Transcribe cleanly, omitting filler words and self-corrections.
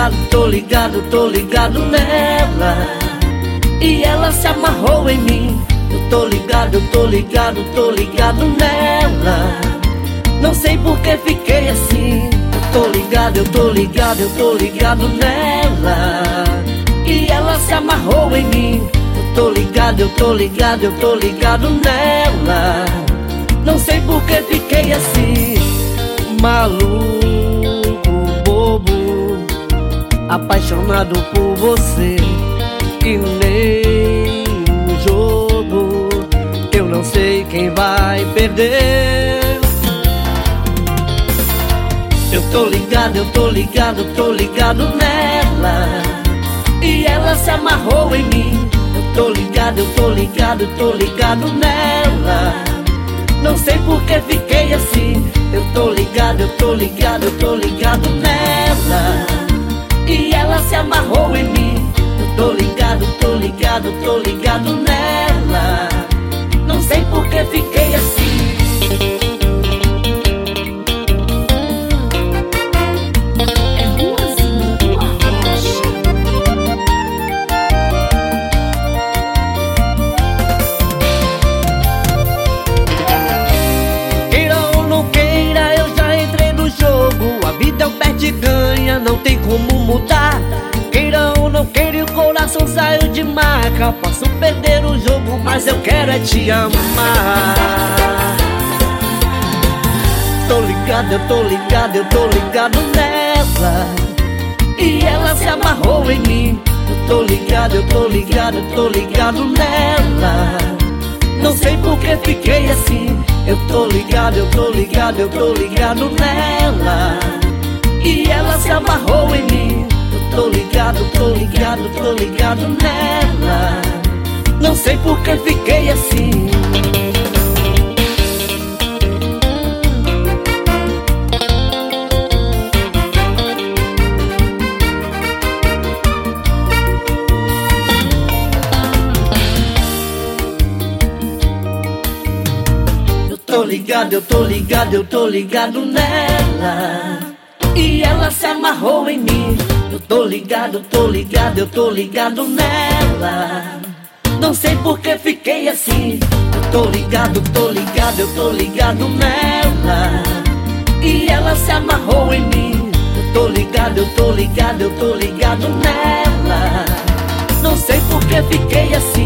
ligado nela. E ela se amarrou em mim. Eu tô ligado nela. Não sei por que fiquei assim. Eu tô ligado nela. E ela se amarrou em mim. Eu tô ligado nela. Não sei por que fiquei assim. Maluco, bobo, apaixonado por você. Que nem no jogo, eu não sei quem vai perder. Eu tô ligado nela. E ela se amarrou em mim. Eu tô ligado nela. Não sei por que fiquei assim. Eu tô ligado nela. E ela se amarrou em mim. Eu tô ligado nela. Não sei por que fiquei assim. É um perde-ganha, não tem como mudar. Queira ou não queira, o coração saiu de marca. Posso perder o jogo, mas eu quero é te amar. Tô ligado nela. E ela se amarrou em mim. Eu tô ligado nela. Não sei por que fiquei assim. Eu tô ligado nela. E ela se amarrou em mim. Eu tô ligado nela. Não sei por que fiquei assim. Eu tô ligado nela. E ela se amarrou em mim. Eu tô ligado nela. Não sei por que fiquei assim. Eu tô ligado nela. E ela se amarrou em mim. Eu tô ligado nela. Não sei por que fiquei assim.